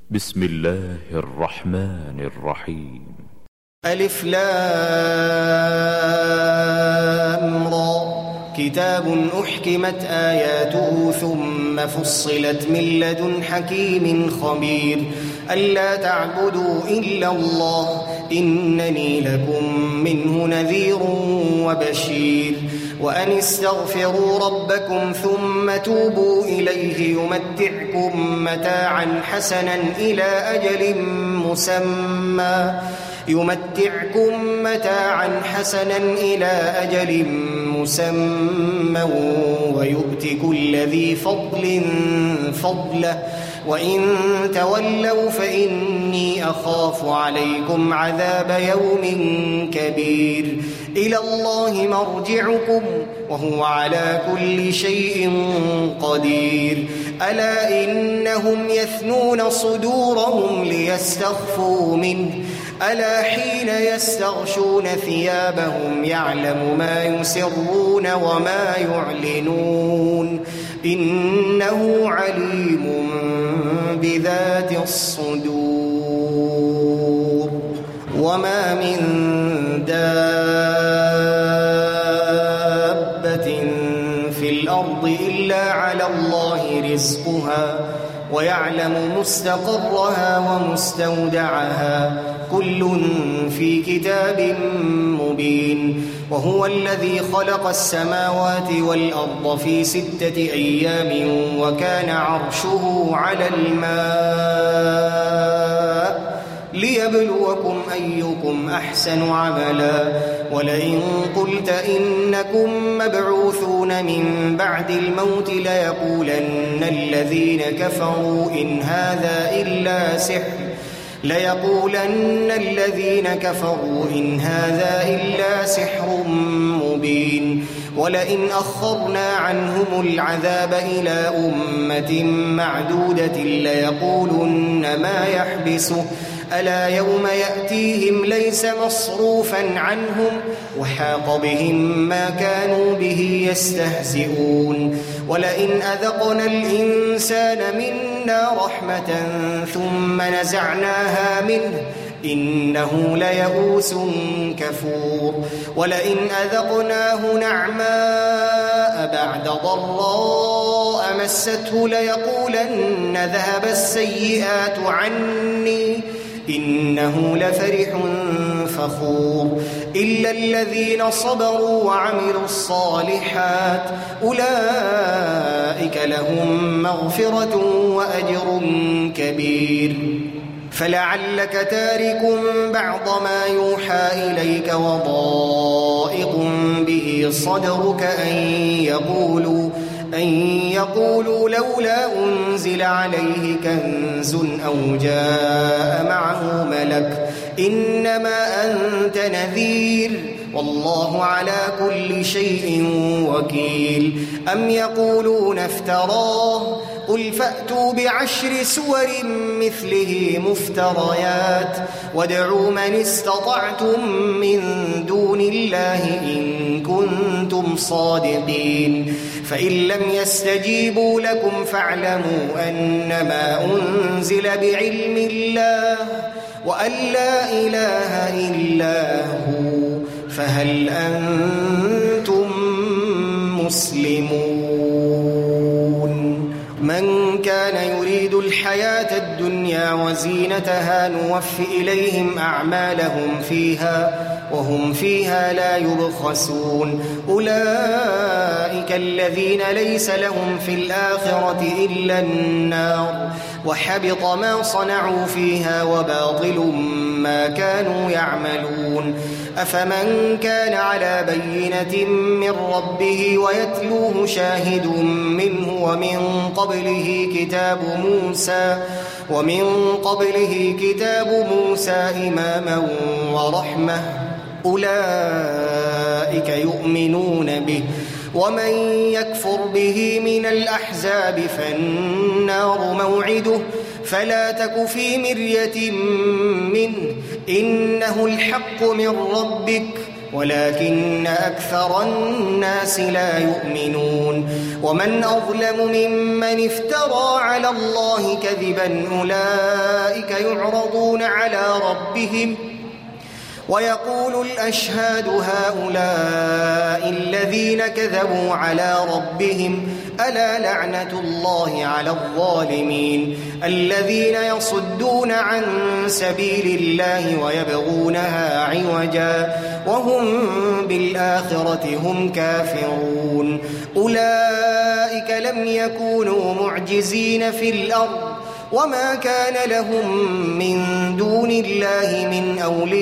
بسم الله الرحمن الرحيم. ألف لام را كتاب أحكمت آياته ثم فصلت من لدن حكيم خبير ألا تعبدوا إلا الله إنني لكم منه نذير وبشير وأن استغفروا ربكم ثم توبوا إليه يمتعكم متاعا حسنا إلى أجل مسمى ويؤت كل ذي فضل فضله وإن تولوا فإني أخاف عليكم عذاب يوم كبير إلى الله مرجعكم وهو على كل شيء قدير ألا إنهم يثنون صدورهم ليستخفوا منه ألا حين يستغشون ثيابهم يعلم ما يسرون وما يعلنون إنه عليم بذات الصدور وما من دابة في الأرض إلا على الله رزقها ويعلم مستقرها ومستودعها كل في كتاب مبين وهو الذي خلق السماوات والأرض في 6 أيام وكان عرشه على الماء ليبلوكم أيكم أحسن عملا ولئن قلت إنكم مبعوثون من بعد الموت ليقولن الذين كفروا إن هذا إلا سحر مبين ولئن أخرنا عنهم العذاب إلى أمة معدودة ليقولن ما يحبسه ألا يوم يأتيهم ليس مصروفا عنهم وحاق بهم ما كانوا به يستهزئون ولئن أذقنا الإنسان منا رحمة ثم نزعناها منه إنه ليئوس كفور ولئن أذقناه نعماء بعد ضراء مسته ليقولن ذهب السيئات عني إنه لفرح فخور إلا الذين صبروا وعملوا الصالحات أولئك لهم مغفرة وأجر كبير فلعلك تارك بعض ما يوحى إليك وضائق به صدرك أن يقولوا لولا أنزل عليه كنز أو جاء معه ملك إنما أنت نذير والله على كل شيء وكيل أم يقولون افتراه قل فأتوا ب10 سور مثله مفتريات وادعوا من استطعتم من دون الله إن كنتم صادقين فإن لم يستجيبوا لكم فاعلموا أنما أنزل بعلم الله وأن لا إله إلا هو فهل أنتم مسلمون من كان يريد الحياة الدنيا وزينتها نوفي إليهم أعمالهم فيها وهم فيها لا يبخسون أولئك الذين ليس لهم في الآخرة إلا النار وحبط ما صنعوا فيها وباطل ما كانوا يعملون أفمن كان على بينة من ربه ويتلوه شاهد منه ومن قبله كتاب موسى إماما ورحمة أولئك يؤمنون به ومن يكفر به من الأحزاب فالنار موعده فلا تك في مرية منه إنه الحق من ربك ولكن أكثر الناس لا يؤمنون ومن أظلم ممن افترى على الله كذبا أولئك يعرضون على ربهم ويقول الأشهاد هؤلاء الذين كذبوا على ربهم ألا لعنة الله على الظالمين الذين يصدون عن سبيل الله ويبغونها عوجا وهم بالآخرة هم كافرون أولئك لم يكونوا معجزين في الأرض وما كان لهم من دون الله من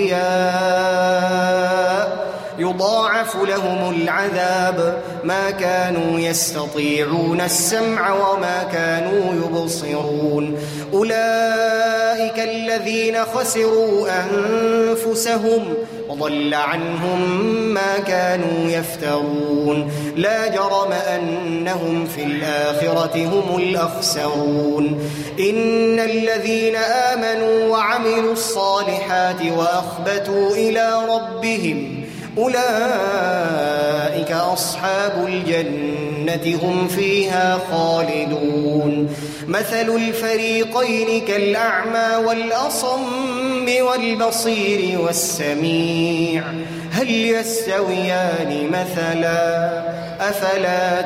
أولياء يضاعف لهم العذاب ما كانوا يستطيعون السمع وما كانوا يبصرون أولئك الذين خسروا أنفسهم وضل عنهم ما كانوا يفترون لا جرم أنهم في الآخرة هم الأخسرون إن الذين آمنوا وعملوا الصالحات وأخبتوا إلى ربهم أولئك أصحاب الجنة هم فيها خالدون مثل الفريقين كالأعمى والأصم والبصير والسميع هل يستويان مثلا أفلا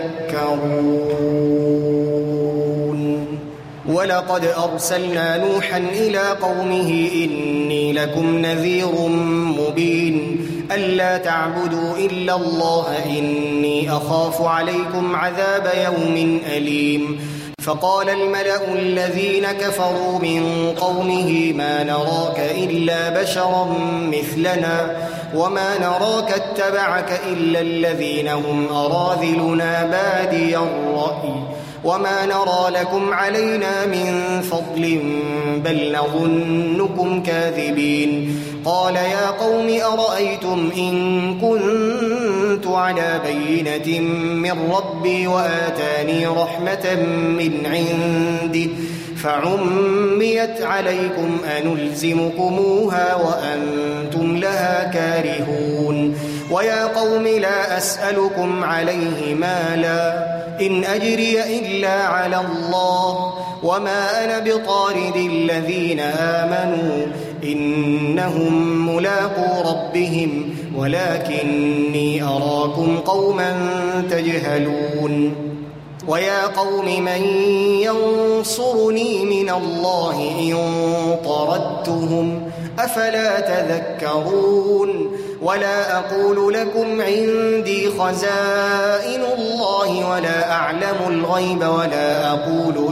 تذكرون ولقد أرسلنا نوحا إلى قومه إني لكم نذير مبين ألا تعبدوا إلا الله إني أخاف عليكم عذاب يوم أليم فقال الملأ الذين كفروا من قومه ما نراك إلا بشرا مثلنا وما نراك اتبعك إلا الذين هم أراذلنا بادي الرأي وما نرى لكم علينا من فضل بل نظنكم كاذبين قال يا قوم أرأيتم إن كنت على بينة من ربي وآتاني رحمة من عنده فعميت عليكم أنلزمكموها وأنتم لها كارهون ويا قوم لا أسألكم عليه مالا إن أجري إلا على الله وما أنا بطارد الذين آمنوا إنهم ملاقو ربهم ولكني أراكم قوما تجهلون ويا قوم من ينصرني من الله إن طردتهم أفلا تذكرون ولا أقول لكم عندي خزائن الله ولا أعلم الغيب ولا أقول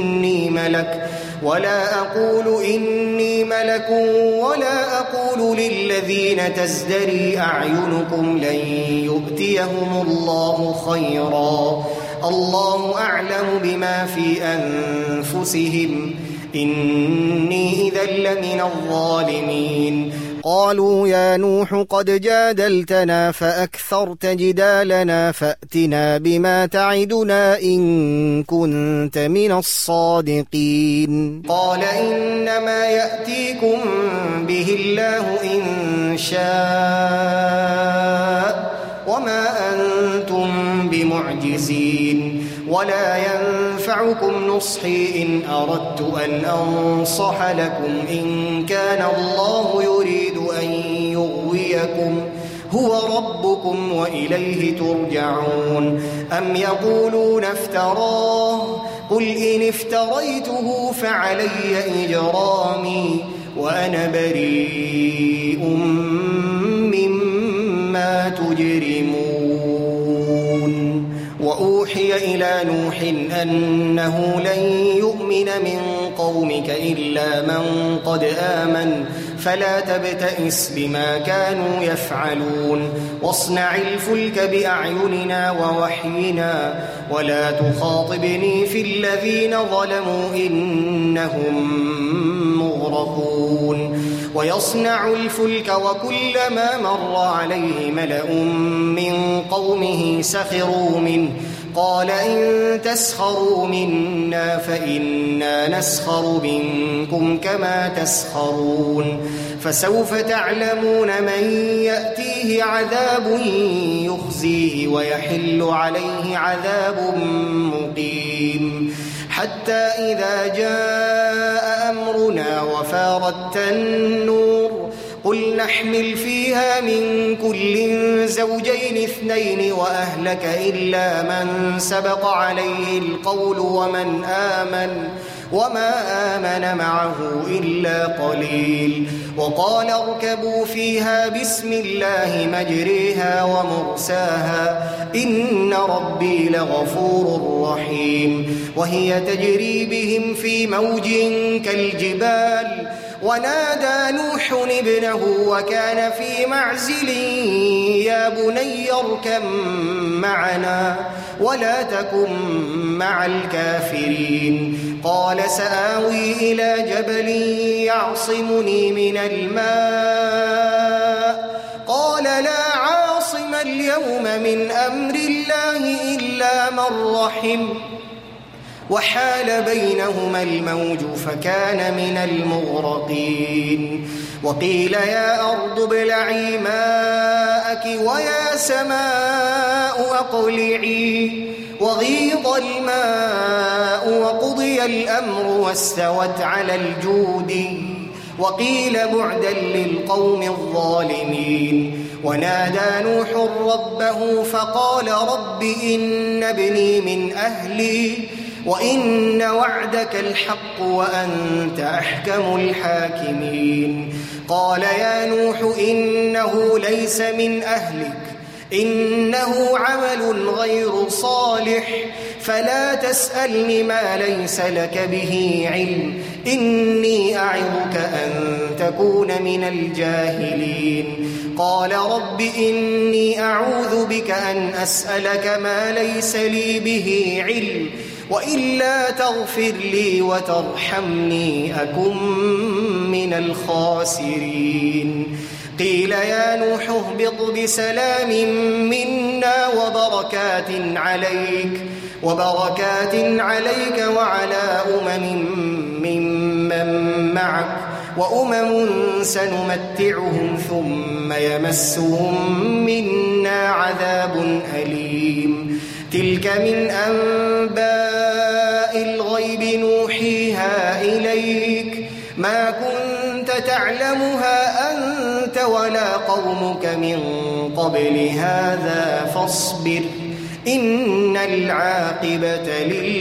إني ملك ولا أقول للذين تزدري أعينكم لن يؤتيهم الله خيرا الله أعلم بما في أنفسهم إني إذا لمن الظالمين قالوا يا نوح قد جادلتنا فأكثرت جدالنا فأتنا بما تعدنا إن كنت من الصادقين قال إنما يأتيكم به الله إن شاء وما أنتم بمعجزين ولا ينفعكم نصحي إن أردت أن أنصح لكم إن كان الله يريد أن يغويكم هو ربكم وإليه ترجعون أم يقولون افتراه قل إن افتريته فعلي إجرامي وأنا بريء مما تجرمون وأوحي إلى نوح أنه لن يؤمن من قومك إلا من قد آمن فلا تبتئس بما كانوا يفعلون واصنع الفلك بأعيننا ووحينا ولا تخاطبني في الذين ظلموا إنهم مغرقون ويصنع الفلك وكلما مر عليه ملأ من قومه سخروا منه قال إن تسخروا منا فإنا نسخر منكم كما تسخرون فسوف تعلمون من يأتيه عذاب يخزيه ويحل عليه عذاب مقيم حتى إذا جاء أمرنا وفارت النور قل نحمل فيها من كل زوجين اثنين وأهلك إلا من سبق عليه القول وما آمن معه إلا قليل وقال اركبوا فيها بسم الله مجريها ومرساها إن ربي لغفور رحيم وهي تجري بهم في موج كالجبال ونادى نوح ابنه وكان في معزل يا بني اركب معنا ولا تكن مع الكافرين قال سآوي إلى جبل يعصمني من الماء قال لا عاصم اليوم من أمر الله إلا من رحم وحال بينهما الموج فكان من المغرقين وقيل يا أرض ابلعي ماءك ويا سماء أقلعي وغيض الماء وقضي الأمر واستوت على الجود وقيل بعدا للقوم الظالمين ونادى نوح ربه فقال رب إن ابني من أهلي وإن وعدك الحق وأنت أحكم الحاكمين قال يا نوح إنه ليس من أهلك إنه عمل غير صالح فلا تسألني ما ليس لك به علم إني أعظك أن تكون من الجاهلين قال رب إني أعوذ بك أن أسألك ما ليس لي به علم وإلا تغفر لي وترحمني أكن من الخاسرين قيل يا نوح اهبط بسلام منا وبركات عليك وعلى ممن معك وأمم سنمتعهم ثم يمسهم منا عذاب أليم تلك من أنباء الغيب نوحيها إليك ما كنت تعلمها أنت ولا قومك من قبل هذا فاصبر إن العاقبة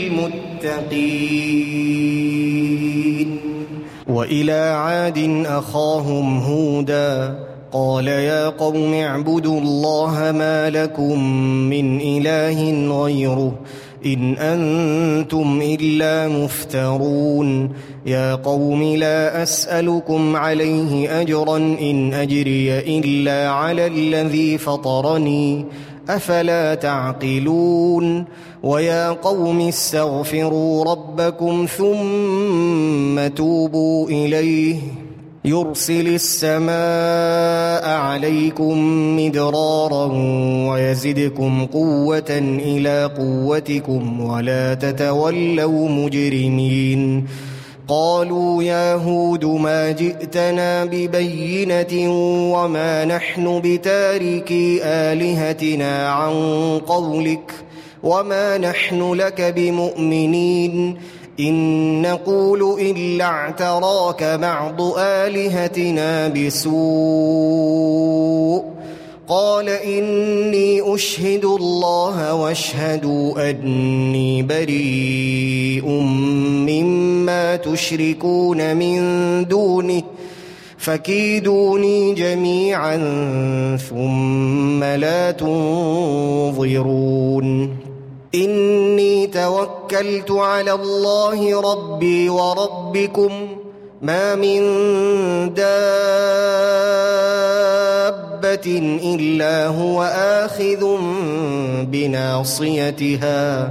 للمتقين وإلى عاد أخاهم هودا قال يا قوم اعبدوا الله ما لكم من إله غيره إن أنتم إلا مفترون يا قوم لا أسألكم عليه أجرا إن أجري إلا على الذي فطرني أفلا تعقلون ويا قوم استغفروا ربكم ثم توبوا إليه يرسل السماء عليكم مدرارا ويزدكم قوة إلى قوتكم ولا تتولوا مجرمين قالوا يا هود ما جئتنا ببينة وما نحن بتاركي آلهتنا عن قولك وما نحن لك بمؤمنين إن نقول إلا اعتراك بعض آلهتنا بسوء قال إني أشهد الله واشهدوا أني بريء مما تشركون من دونه فكيدوني جميعا ثم لا تنظرون إني توكلت على الله ربي وربكم ما من دابة إلا هو آخذ بناصيتها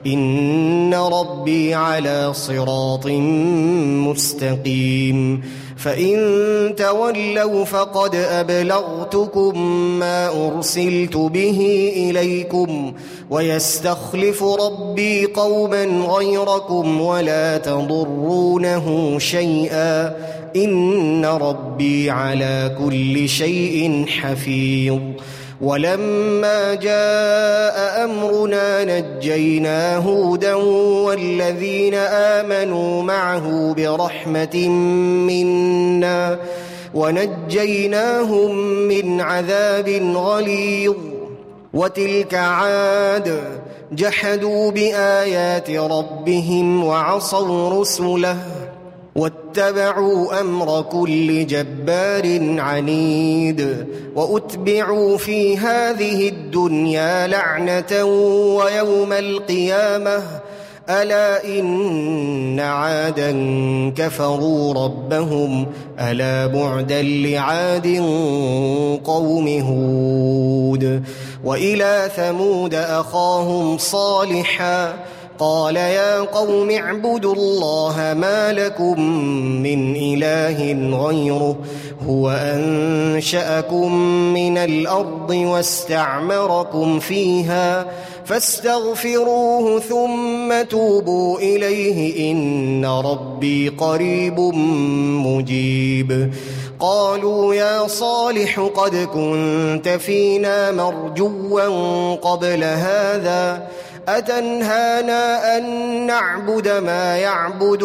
إن ربي على صراط مستقيم فإن تولوا فقد أبلغتكم ما أرسلت به إليكم ويستخلف ربي قوما غيركم ولا تضرونه شيئا إن ربي على كل شيء حفيظ. ولما جاء أمرنا نجينا هودا والذين آمنوا معه برحمة منا ونجيناهم من عذاب غليظ. وتلك عاد جحدوا بآيات ربهم وعصوا رسله واتبعوا أمر كل جبار عنيد. وأتبعوا في هذه الدنيا لعنة ويوم القيامة ألا إن عادا كفروا ربهم ألا بعدا لعاد قوم هود. وإلى ثمود أخاهم صالحا قال يا قوم اعبدوا الله ما لكم من إله غيره هو أنشأكم من الأرض واستعمركم فيها فاستغفروه ثم توبوا إليه إن ربي قريب مجيب. قالوا يا صالح قد كنت فينا مرجوا قبل هذا أتنهانا أن نعبد ما يعبد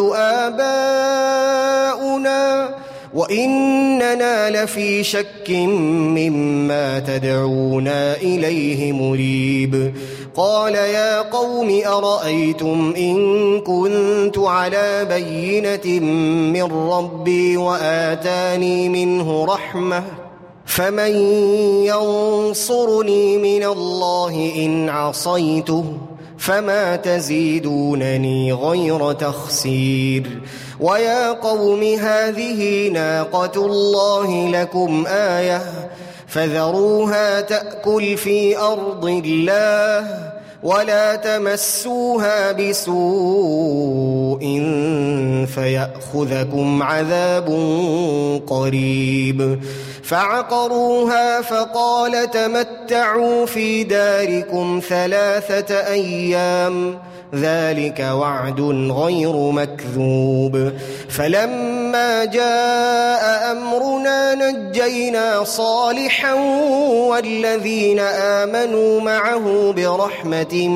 آباؤنا وإننا لفي شك مما تدعونا إليه مريب. قال يا قوم أرأيتم إن كنت على بينة من ربي وآتاني منه رحمة فمن ينصرني من الله إن عصيته فما تزيدونني غير تخسير. ويا قوم هذه ناقة الله لكم آية فذروها تأكل في أرض الله ولا تمسوها بسوء فيأخذكم عذاب قريب. فعقروها فقال تمتعوا في داركم 3 أيام ذلك وعد غير مكذوب. فلما جاء أمرنا نجينا صالحا والذين آمنوا معه برحمة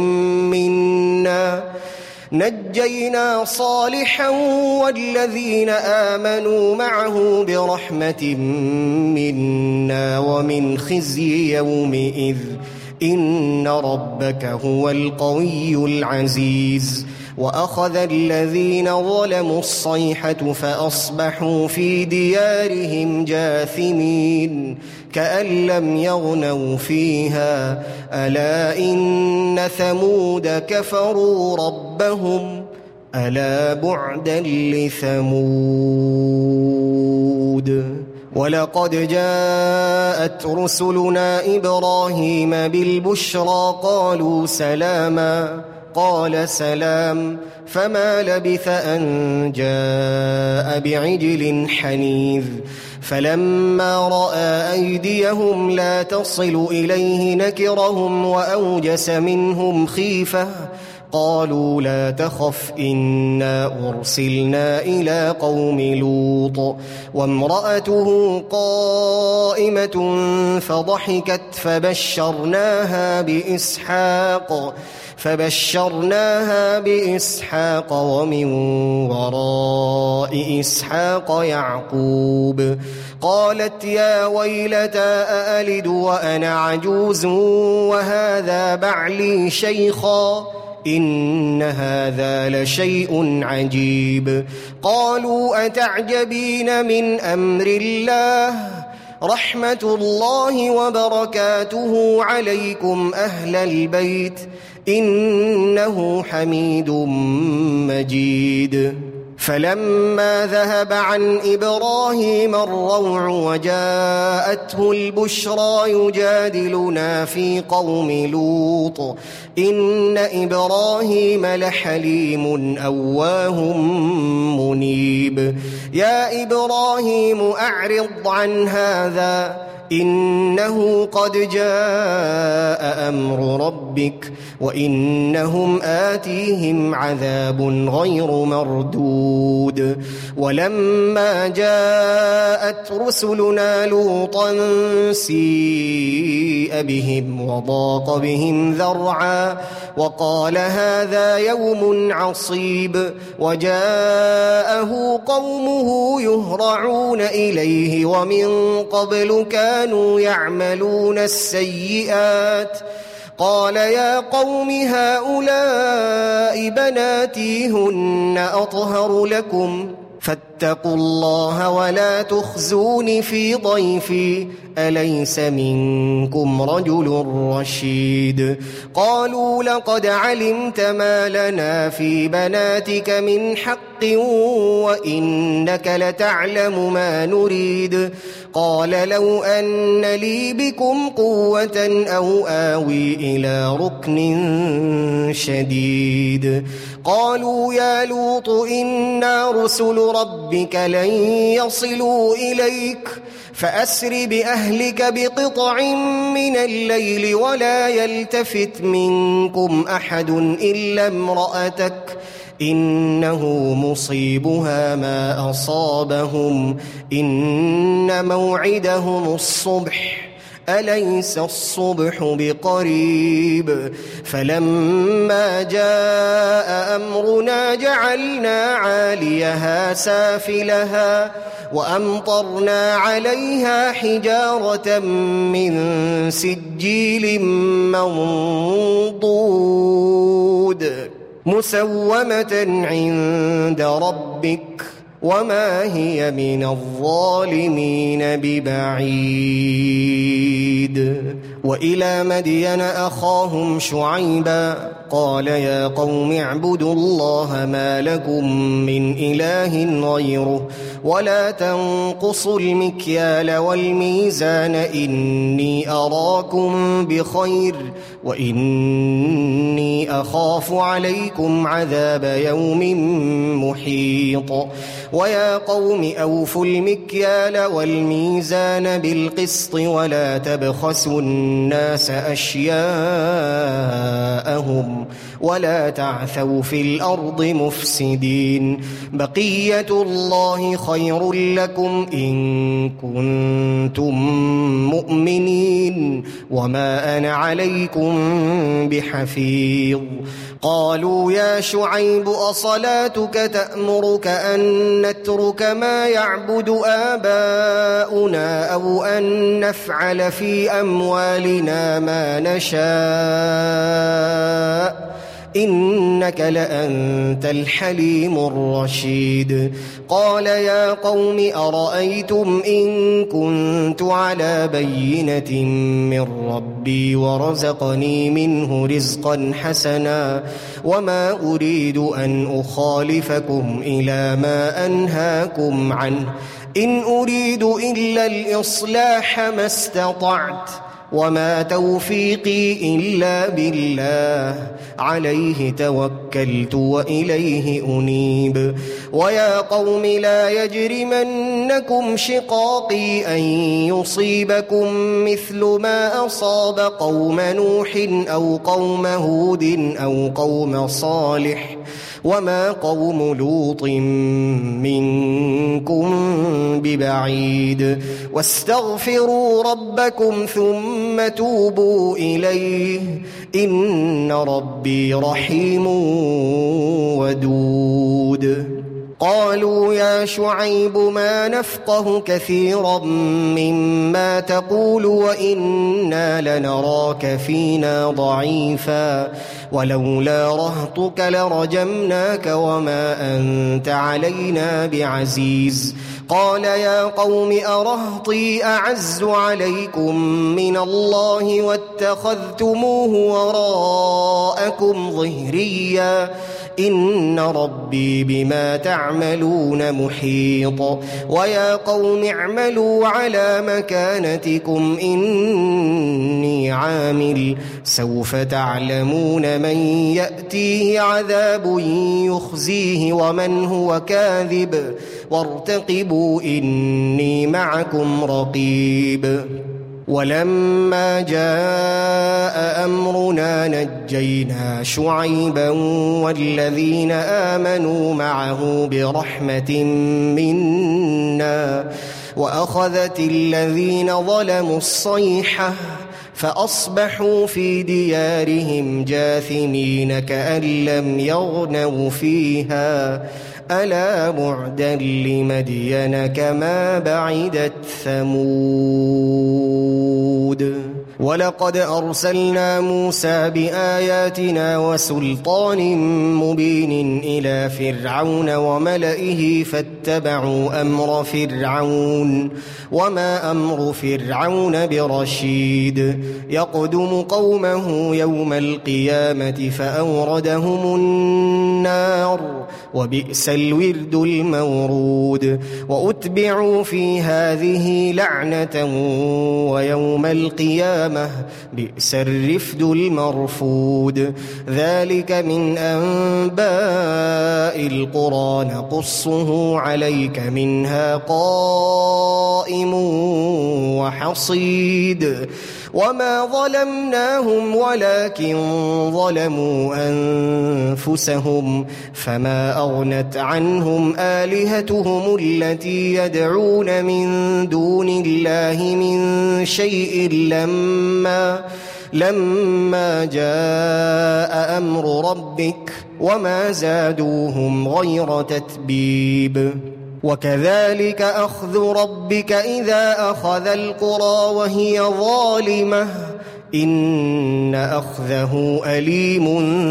منا ومن خزي يومئذ إن ربك هو القوي العزيز. وأخذ الذين ظلموا الصيحة فأصبحوا في ديارهم جاثمين كأن لم يغنوا فيها ألا إن ثمود كفروا ربهم ألا بعدا لثمود. ولقد جاءت رسلنا إبراهيم بالبشرى قالوا سلاما قال سلام فما لبث أن جاء بعجل حنيذ. فلما رأى أيديهم لا تصل إليه نكرهم وأوجس منهم خيفة قالوا لا تخف إنا أرسلنا إلى قوم لوط وامرأته قائمة فضحكت فبشرناها بإسحاق ومن وراء إسحاق يعقوب. قالت يا ويلتى أألد وأنا عجوز وهذا بعلي شيخا إن هذا لشيء عجيب. قالوا أتعجبين من أمر الله رحمة الله وبركاته عليكم أهل البيت إنه حميد مجيد. فلما ذهب عن إبراهيم الروع وجاءته البشرى يجادلنا في قوم لوط إن إبراهيم لحليم أواه منيب. مريب يا إبراهيم أعرض عن هذا إنه قد جاء أمر ربك وإنهم آتيهم عذاب غير مردود ولما جاءت رسلنا لوطا سيء بهم وضاق بهم ذرعا وقال هذا يوم عصيب وجاءه قومه يهرعون إليه ومن قبل كانوا يعملون السيئات قال يا قوم هؤلاء بناتي هن أطهر لكم فاتقوا الله ولا تخزون في ضيفي أليس منكم رجل رشيد قالوا لقد علمت ما لنا في بناتك من حق وإنك لتعلم ما نريد قال لو أن لي بكم قوة أو آوي إلى ركن شديد قالوا يا لوط إنا رسل ربك لن يصلوا إليك فأسر بأهلك بقطع من الليل ولا يلتفت منكم أحد إلا امرأتك إنه مصيبها ما أصابهم إن موعدهم الصبح أليس الصبح بقريب فلما جاء أمرنا جعلنا عاليها سافلها وأمطرنا عليها حجارة من سجيل منضود مسومة عند ربك وما هي من الظالمين ببعيد وإلى مدين أخاهم شعيبا قال يا قوم اعبدوا الله ما لكم من إله غيره ولا تنقصوا المكيال والميزان إني أراكم بخير وإني أخاف عليكم عذاب يوم محيط ويا قوم أوفوا المكيال والميزان بالقسط ولا تبخسوا الناس أشياءهم ولا تعثوا في الأرض مفسدين بقية الله خير لكم إن كنتم مؤمنين وما أنا عليكم بحفيظ قالوا يا شعيب أصلاتك تأمرك أن نترك ما يعبد آباؤنا أو أن نفعل في أموالنا ما نشاء إنك لأنت الحليم الرشيد قال يا قوم أرأيتم إن كنت على بينة من ربي ورزقني منه رزقا حسنا وما أريد أن أخالفكم إلى ما أنهاكم عنه إن أريد إلا الإصلاح ما استطعت وما توفيقي إلا بالله عليه توكلت وإليه أنيب ويا قوم لا يجرمنكم شقاقي أن يصيبكم مثل ما أصاب قوم نوح أو قوم هود أو قوم صالح وما قوم لوط منكم ببعيد واستغفروا ربكم ثم توبوا إليه إن ربي رحيم ودود قالوا يا شعيب ما نفقه كثيرا مما تقول وإنا لنراك فينا ضعيفا ولولا رهطك لرجمناك وما أنت علينا بعزيز قال يا قوم أرهطي أعز عليكم من الله واتخذتموه وراءكم ظهريا إن ربي بما تعملون محيط ويا قوم اعملوا على مكانتكم إني عامل سوف تعلمون من يأتيه عذاب يخزيه ومن هو كاذب وارتقبوا إني معكم رقيب ولما جاء أمرنا نجينا شعيبا والذين آمنوا معه برحمة منا وأخذت الذين ظلموا الصيحة فأصبحوا في ديارهم جاثمين كأن لم يغنوا فيها ألا بعدا لمدين كما بعدت ثمود ولقد أرسلنا موسى بآياتنا وسلطان مبين إلى فرعون وملئه فاتبعوا أمر فرعون وما أمر فرعون برشيد يقدم قومه يوم القيامة فأوردهم النار وبئس الورد المورود وأتبعوا في هذه لعنة ويوم القيامة بئس الرفد المرفود ذلك من أنباء القرى نقصه عليك منها قائم وحصيد وما ظلمناهم ولكن ظلموا أنفسهم فما أغنت عنهم آلهتهم التي يدعون من دون الله من شيء لما جاء أمر ربك وما زادوهم غير تتبيب وكذلك أخذ ربك إذا أخذ القرى وهي ظالمة إن أخذه أليم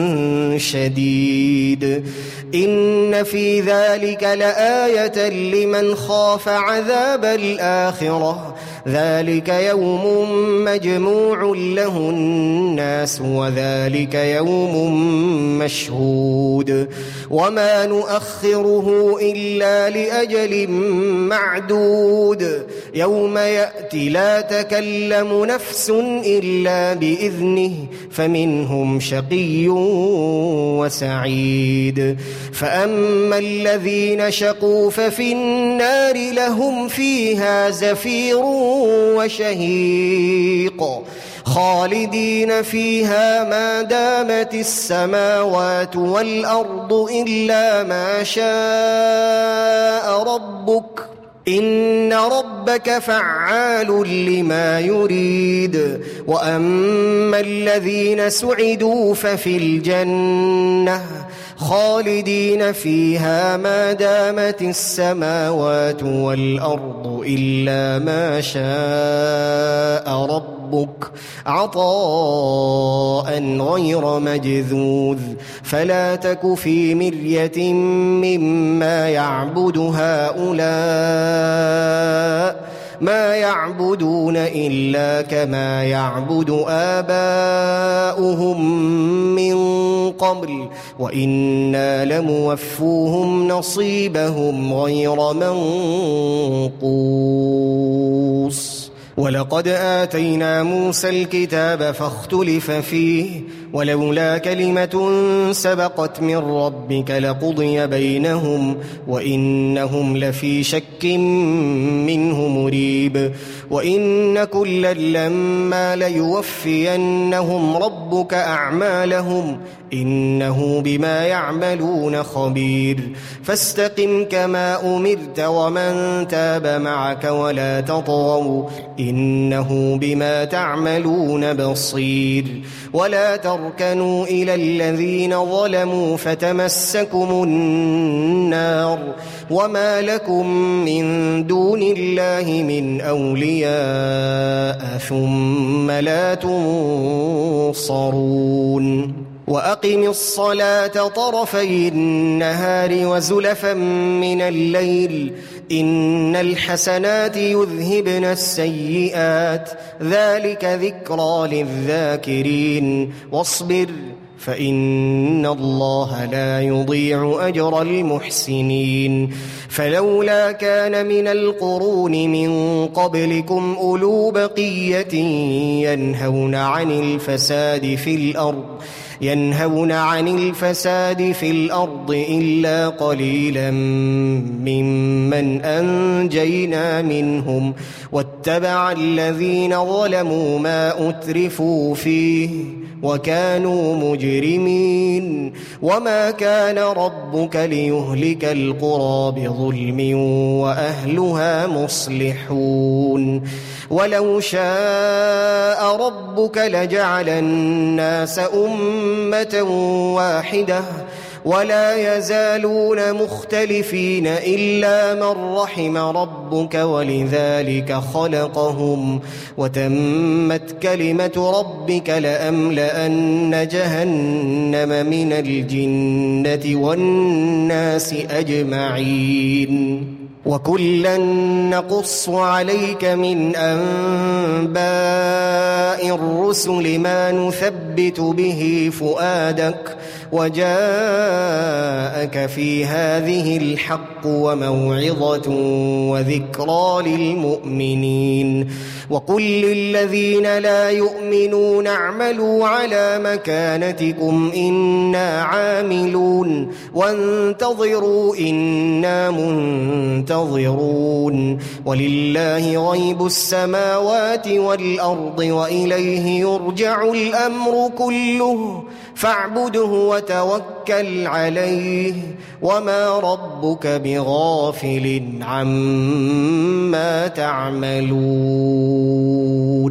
شديد إن في ذلك لآية لمن خاف عذاب الآخرة ذلك يوم مجموع له الناس وذلك يوم مشهود وما نؤخره إلا لأجل معدود يوم يأتي لا تكلم نفس إلا بإذنه فمنهم شقي وسعيد فأما الذين شقوا ففي النار لهم فيها زفير وشهيق خالدين فيها ما دامت السماوات والأرض إلا ما شاء ربك إن ربك فعال لما يريد وأما الذين سعدوا ففي الجنة خالدين فيها ما دامت السماوات والأرض إلا ما شاء ربك عطاء غير مجذوذ فلا تك في مرية مما يعبد هؤلاء ما يعبدون إلا كما يعبد آباؤهم من قبل وإنا لموفوهم نصيبهم غير منقوص ولقد آتينا موسى الكتاب فاختلف فيه ولولا كلمة سبقت من ربك لقضي بينهم وإنهم لفي شك منه مريب وإن كلا لما ليوفينهم ربك أعمالهم إنه بما يعملون خبير فاستقم كما أمرت ومن تاب معك ولا تطغوا إنه بما تعملون بصير ولا تركنوا إلى الذين ظلموا فتمسكم النار وما لكم من دون الله من أولياء ثم لا تنصرون وأقم الصلاة طرفي النهار وزلفا من الليل إن الحسنات يذهبن السيئات ذلك ذكرى للذاكرين واصبر فإن الله لا يضيع أجر المحسنين فلولا كان من القرون من قبلكم أولو بقية ينهون عن الفساد في الأرض إلا قليلا ممن أنجينا منهم واتبع الذين ظلموا ما أترفوا فيه وكانوا مجرمين وما كان ربك ليهلك القرى بظلم وأهلها مصلحون ولو شاء ربك لجعل الناس أمة واحدة ولا يزالون مختلفين إلا من رحم ربك ولذلك خلقهم وتمت كلمة ربك لأملأن جهنم من الجنة والناس أجمعين وكلا نقص عليك من أنباء الرسل ما نثبت به فؤادك وجاءك في هذه الحق وموعظة وذكرى للمؤمنين وقل للذين لا يؤمنون اعملوا على مكانتكم إنا عاملون وانتظروا إنا منتظرون ولله غيب السماوات والأرض وإليه يرجع الأمر كله فاعبده وتوكل عليه وما ربك بغافل عما تعملون